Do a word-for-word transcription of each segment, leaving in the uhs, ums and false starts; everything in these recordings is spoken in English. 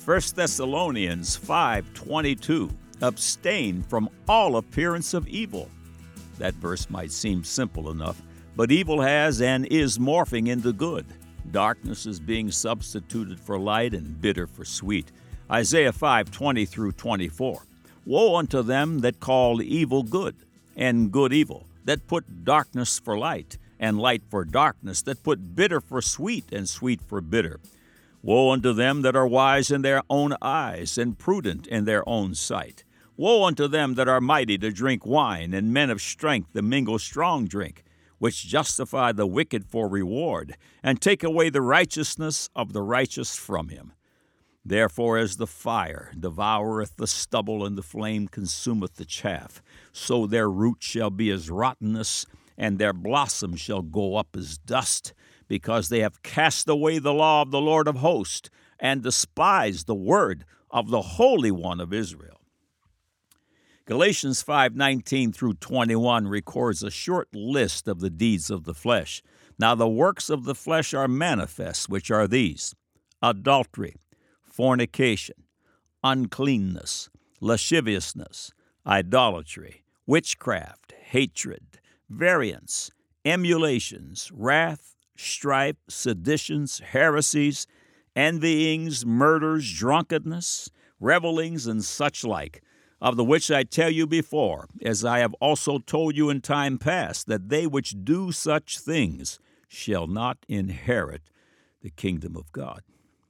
First Thessalonians five twenty-two, abstain from all appearance of evil. That verse might seem simple enough, but evil has and is morphing into good. Darkness is being substituted for light and bitter for sweet. Isaiah five twenty through twenty-four. Woe unto them that call evil good, and good evil, that put darkness for light, and light for darkness, that put bitter for sweet, and sweet for bitter. Woe unto them that are wise in their own eyes, and prudent in their own sight. Woe unto them that are mighty to drink wine, and men of strength to mingle strong drink, which justify the wicked for reward, and take away the righteousness of the righteous from him. Therefore as the fire devoureth the stubble, and the flame consumeth the chaff, so their root shall be as rottenness, and their blossom shall go up as dust, because they have cast away the law of the Lord of hosts, and despised the word of the Holy One of Israel. Galatians five nineteen through twenty-one records a short list of the deeds of the flesh. Now the works of the flesh are manifest, which are these: adultery, fornication, uncleanness, lasciviousness, idolatry, witchcraft, hatred, variance, emulations, wrath, strife, seditions, heresies, envyings, murders, drunkenness, revellings, and such like, of the which I tell you before, as I have also told you in time past, that they which do such things shall not inherit the kingdom of God.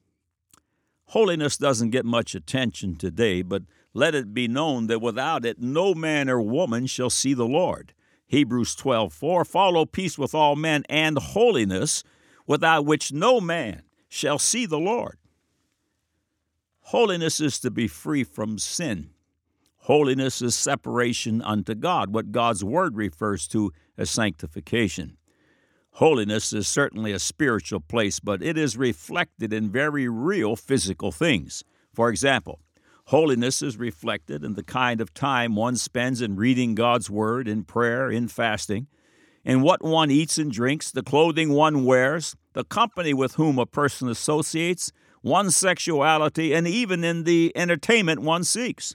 Holiness doesn't get much attention today, but let it be known that without it no man or woman shall see the Lord. Hebrews twelve four, follow peace with all men and holiness, without which no man shall see the Lord. Holiness is to be free from sin. Holiness is separation unto God, what God's Word refers to as sanctification. Holiness is certainly a spiritual place, but it is reflected in very real physical things. For example, holiness is reflected in the kind of time one spends in reading God's Word, in prayer, in fasting, in what one eats and drinks, the clothing one wears, the company with whom a person associates, one's sexuality, and even in the entertainment one seeks.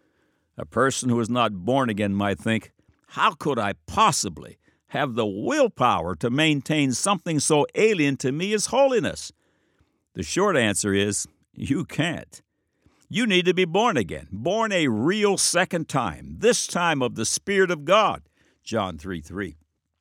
A person who is not born again might think, how could I possibly have the willpower to maintain something so alien to me as holiness? The short answer is, you can't. You need to be born again, born a real second time, this time of the Spirit of God, John three three.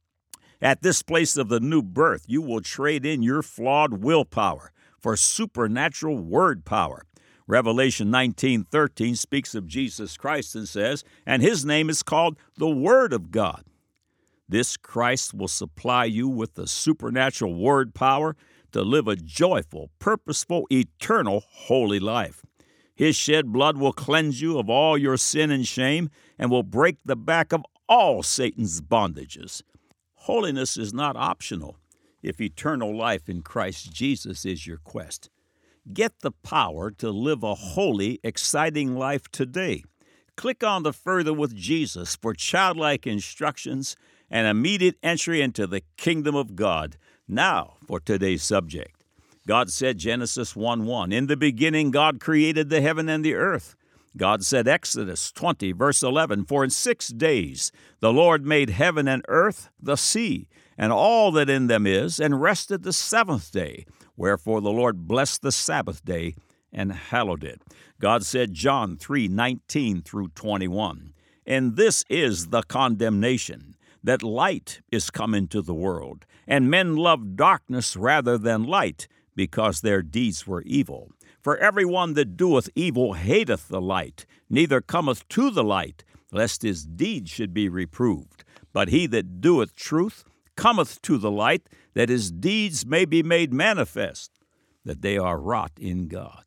At this place of the new birth, you will trade in your flawed willpower for supernatural word power. Revelation nineteen thirteen speaks of Jesus Christ and says, and his name is called the Word of God. This Christ will supply you with the supernatural word power to live a joyful, purposeful, eternal, holy life. His shed blood will cleanse you of all your sin and shame and will break the back of all Satan's bondages. Holiness is not optional if eternal life in Christ Jesus is your quest. Get the power to live a holy, exciting life today. Click on the Further with Jesus for childlike instructions and immediate entry into the kingdom of God. Now for today's subject. God said, Genesis one one, in the beginning God created the heaven and the earth. God said, Exodus twenty, verse eleven, for in six days the Lord made heaven and earth, the sea, and all that in them is, and rested the seventh day. Wherefore the Lord blessed the Sabbath day and hallowed it. God said, John three nineteen through twenty-one, and this is the condemnation, that light is come into the world, and men love darkness rather than light, because their deeds were evil. For every one that doeth evil hateth the light, neither cometh to the light, lest his deeds should be reproved. But he that doeth truth cometh to the light, that his deeds may be made manifest, that they are wrought in God.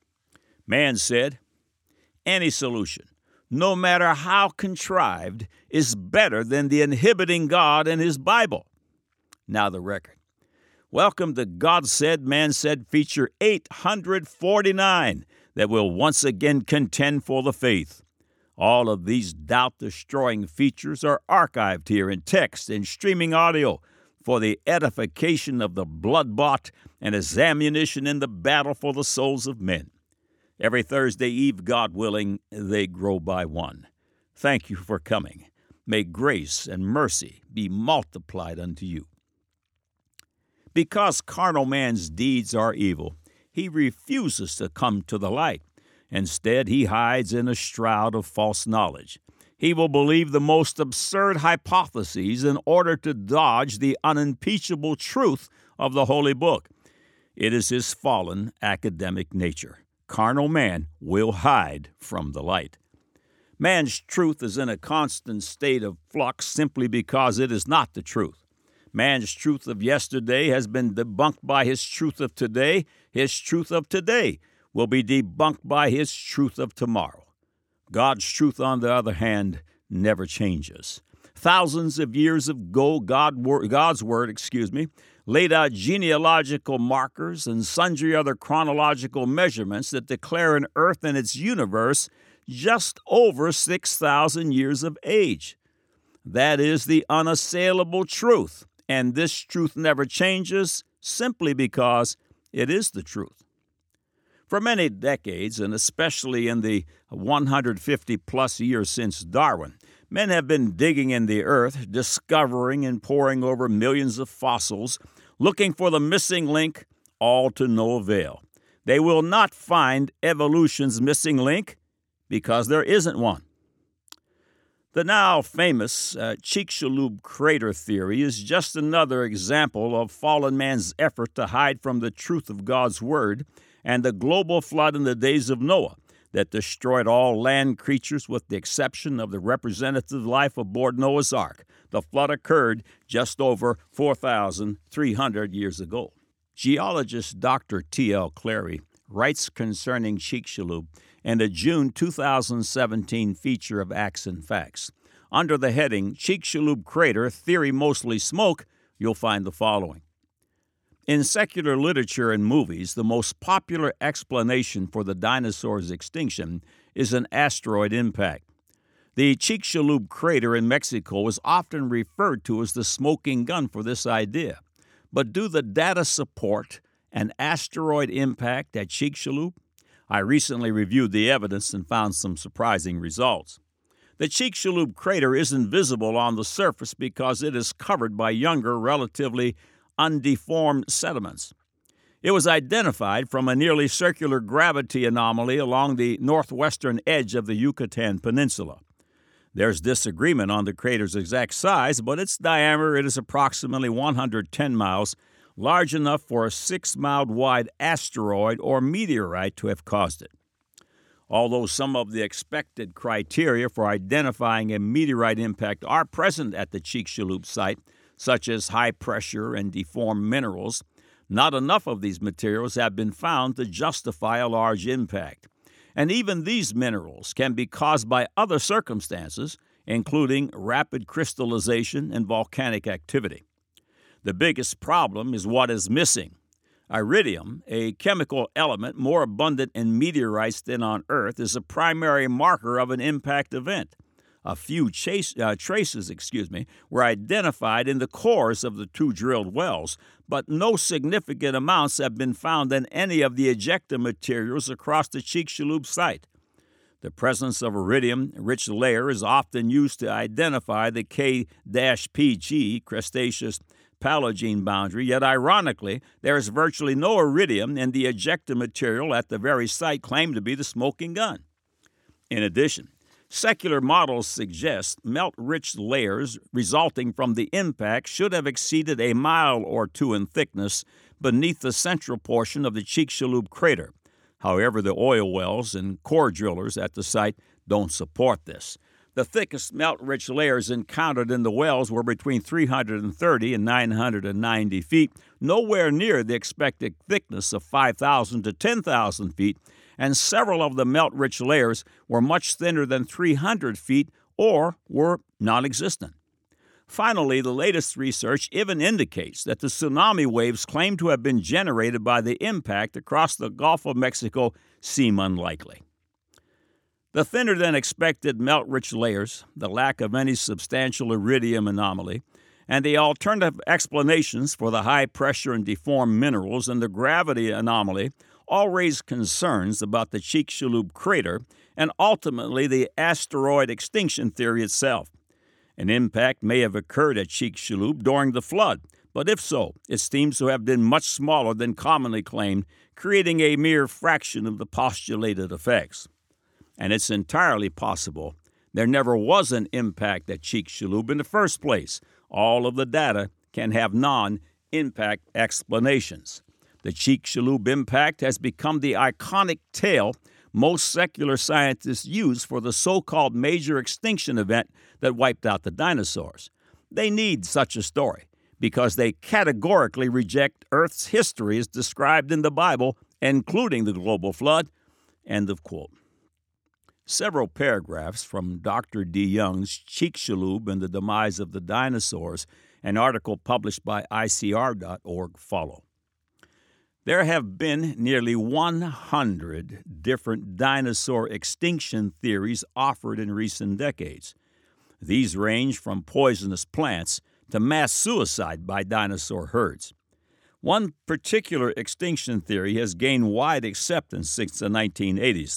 Man said, any solution, no matter how contrived, is better than the inhibiting God and his Bible. Now the record. Welcome to God Said, Man Said, feature eight hundred forty-nine that will once again contend for the faith. All of these doubt-destroying features are archived here in text and streaming audio for the edification of the blood-bought and as ammunition in the battle for the souls of men. Every Thursday Eve, God willing, they grow by one. Thank you for coming. May grace and mercy be multiplied unto you. Because carnal man's deeds are evil, he refuses to come to the light. Instead, he hides in a shroud of false knowledge. He will believe the most absurd hypotheses in order to dodge the unimpeachable truth of the Holy Book. It is his fallen academic nature. Carnal man will hide from the light. Man's truth is in a constant state of flux simply because it is not the truth. Man's truth of yesterday has been debunked by his truth of today. His truth of today will be debunked by his truth of tomorrow. God's truth, on the other hand, never changes. Thousands of years ago, God, God's word, excuse me, laid out genealogical markers and sundry other chronological measurements that declare an earth and its universe just over six thousand years of age. That is the unassailable truth, and this truth never changes simply because it is the truth. For many decades, and especially in the one hundred fifty plus years since Darwin, men have been digging in the earth, discovering and poring over millions of fossils, looking for the missing link, all to no avail. They will not find evolution's missing link because there isn't one. The now famous uh, Chicxulub crater theory is just another example of fallen man's effort to hide from the truth of God's word and the global flood in the days of Noah that destroyed all land creatures with the exception of the representative life aboard Noah's Ark. The flood occurred just over four thousand three hundred years ago. Geologist Doctor T L Clary writes concerning Chicxulub in a June two thousand seventeen feature of Acts and Facts. Under the heading Chicxulub Crater Theory Mostly Smoke, you'll find the following. In secular literature and movies, the most popular explanation for the dinosaurs' extinction is an asteroid impact. The Chicxulub crater in Mexico is often referred to as the smoking gun for this idea. But do the data support an asteroid impact at Chicxulub? I recently reviewed the evidence and found some surprising results. The Chicxulub crater isn't visible on the surface because it is covered by younger, relatively undeformed sediments. It was identified from a nearly circular gravity anomaly along the northwestern edge of the Yucatan Peninsula. There's disagreement on the crater's exact size, but its diameter it is approximately one hundred ten miles, large enough for a six-mile wide asteroid or meteorite to have caused it. Although some of the expected criteria for identifying a meteorite impact are present at the Chicxulub site, such as high pressure and deformed minerals, not enough of these materials have been found to justify a large impact. And even these minerals can be caused by other circumstances, including rapid crystallization and volcanic activity. The biggest problem is what is missing. Iridium, a chemical element more abundant in meteorites than on Earth, is a primary marker of an impact event. A few chase, uh, traces excuse me, were identified in the cores of the two drilled wells, but no significant amounts have been found in any of the ejecta materials across the Chicxulub site. The presence of iridium-rich layer is often used to identify the K P G Cretaceous Palogene boundary, yet ironically, there is virtually no iridium in the ejecta material at the very site claimed to be the smoking gun. In addition, secular models suggest melt-rich layers resulting from the impact should have exceeded a mile or two in thickness beneath the central portion of the Chicxulub crater. However, the oil wells and core drillers at the site don't support this. The thickest melt-rich layers encountered in the wells were between three hundred thirty and nine hundred ninety feet, nowhere near the expected thickness of five thousand to ten thousand feet, and several of the melt-rich layers were much thinner than three hundred feet or were non-existent. Finally, the latest research even indicates that the tsunami waves claimed to have been generated by the impact across the Gulf of Mexico seem unlikely. The thinner-than-expected melt-rich layers, the lack of any substantial iridium anomaly, and the alternative explanations for the high pressure and deformed minerals and the gravity anomaly all raise concerns about the Chicxulub crater and ultimately the asteroid extinction theory itself. An impact may have occurred at Chicxulub during the flood, but if so, it seems to have been much smaller than commonly claimed, creating a mere fraction of the postulated effects. And it's entirely possible there never was an impact at Chicxulub in the first place. All of the data can have non-impact explanations. The Chicxulub impact has become the iconic tale most secular scientists use for the so-called major extinction event that wiped out the dinosaurs. They need such a story because they categorically reject Earth's history as described in the Bible, including the global flood. End of quote. Several paragraphs from Doctor DeYoung's Chicxulub and the Demise of the Dinosaurs, an article published by I C R dot org, follow. There have been nearly one hundred different dinosaur extinction theories offered in recent decades. These range from poisonous plants to mass suicide by dinosaur herds. One particular extinction theory has gained wide acceptance since the nineteen eighties.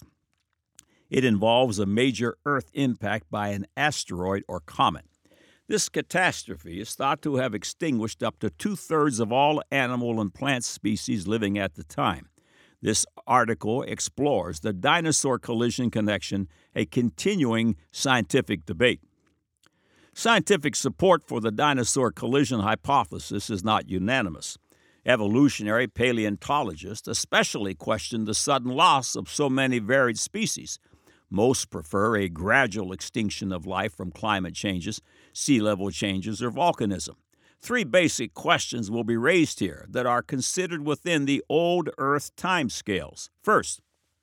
It involves a major Earth impact by an asteroid or comet. This catastrophe is thought to have extinguished up to two-thirds of all animal and plant species living at the time. This article explores the dinosaur collision connection, a continuing scientific debate. Scientific support for the dinosaur collision hypothesis is not unanimous. Evolutionary paleontologists especially question the sudden loss of so many varied species. Most prefer a gradual extinction of life from climate changes, sea level changes, or volcanism. Three basic questions will be raised here that are considered within the old Earth timescales. First,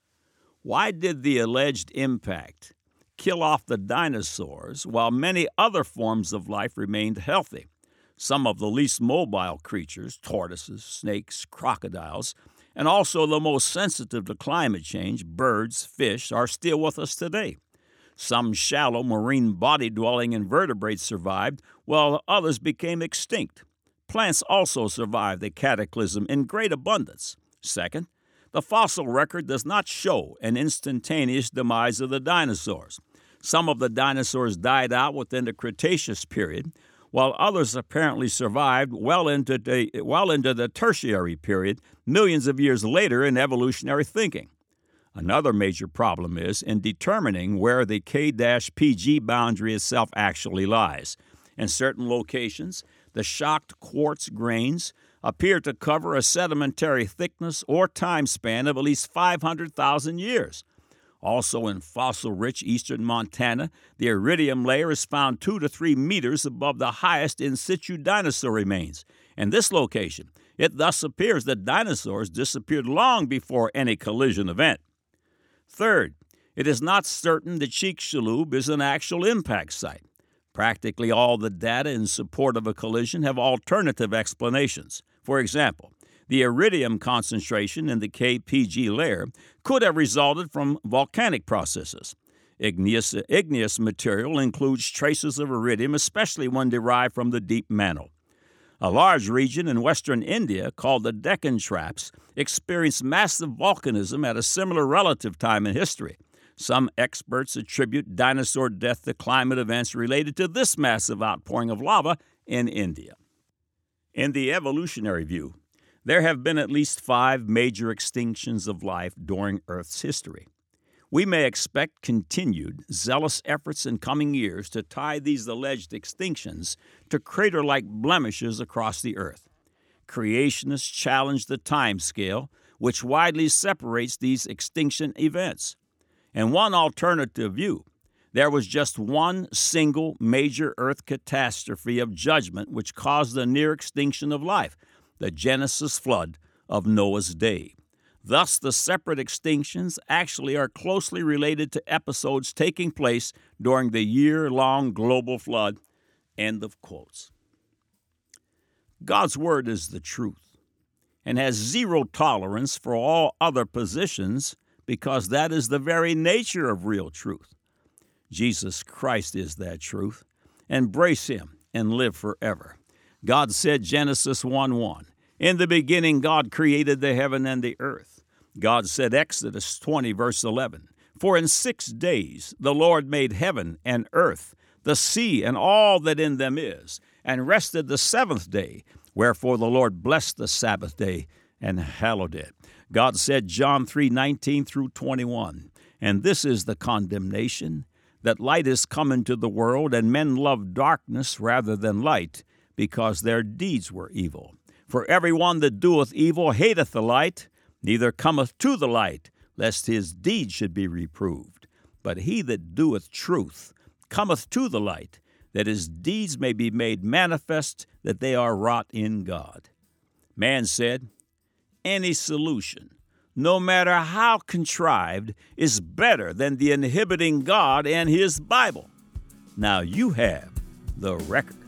why did the alleged impact kill off the dinosaurs while many other forms of life remained healthy? Some of the least mobile creatures, tortoises, snakes, crocodiles, and also the most sensitive to climate change, birds, fish, are still with us today. Some shallow marine body-dwelling invertebrates survived, while others became extinct. Plants also survived the cataclysm in great abundance. Second, the fossil record does not show an instantaneous demise of the dinosaurs. Some of the dinosaurs died out within the Cretaceous period, while others apparently survived well into the, well into the Tertiary period, millions of years later in evolutionary thinking. Another major problem is in determining where the K P G boundary itself actually lies. In certain locations, the shocked quartz grains appear to cover a sedimentary thickness or time span of at least five hundred thousand years. Also in fossil-rich eastern Montana, the iridium layer is found two to three meters above the highest in situ dinosaur remains. In this location, it thus appears that dinosaurs disappeared long before any collision event. Third, it is not certain that Chicxulub is an actual impact site. Practically all the data in support of a collision have alternative explanations. For example, the iridium concentration in the K P G layer could have resulted from volcanic processes. Igneous, igneous material includes traces of iridium, especially when derived from the deep mantle. A large region in western India called the Deccan Traps experienced massive volcanism at a similar relative time in history. Some experts attribute dinosaur death to climate events related to this massive outpouring of lava in India. In the evolutionary view, there have been at least five major extinctions of life during Earth's history. We may expect continued, zealous efforts in coming years to tie these alleged extinctions to crater-like blemishes across the Earth. Creationists challenge the time scale, which widely separates these extinction events. In one alternative view, there was just one single major Earth catastrophe of judgment which caused the near extinction of life, the Genesis flood of Noah's day. Thus, the separate extinctions actually are closely related to episodes taking place during the year-long global flood. End of quotes. God's Word is the truth and has zero tolerance for all other positions because that is the very nature of real truth. Jesus Christ is that truth. Embrace Him and live forever. God said, Genesis one one, in the beginning God created the heaven and the earth. God said, Exodus twenty, verse eleven, for in six days the Lord made heaven and earth, the sea and all that in them is, and rested the seventh day. Wherefore the Lord blessed the Sabbath day and hallowed it. God said, John three nineteen through twenty-one, and this is the condemnation, that light is come into the world, and men love darkness rather than light, because their deeds were evil. For every one that doeth evil hateth the light, neither cometh to the light, lest his deeds should be reproved. But he that doeth truth cometh to the light, that his deeds may be made manifest, that they are wrought in God. Man said, any solution, no matter how contrived, is better than the inhibiting God and his Bible. Now you have the record.